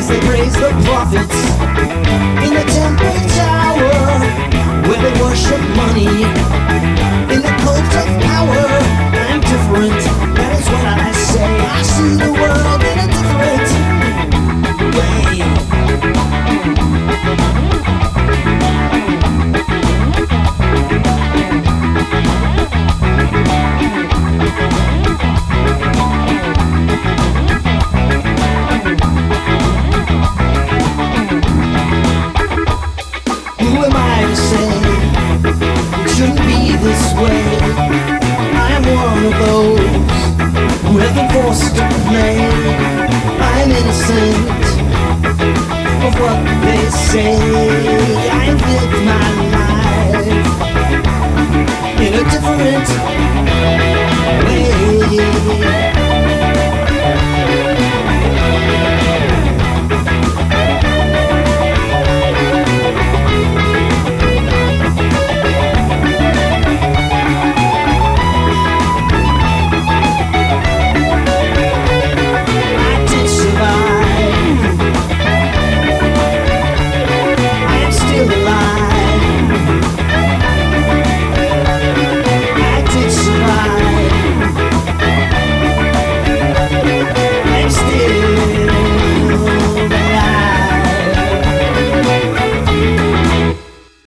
as they praise the prophets in the temple tower, where they worship money in the cult of power. I'm different, that is what I say. I see the world in a different way. Who am I to say it shouldn't be this way? I am one of those who have been forced to play. I'm innocent of what they say. I have lived my life in a different way.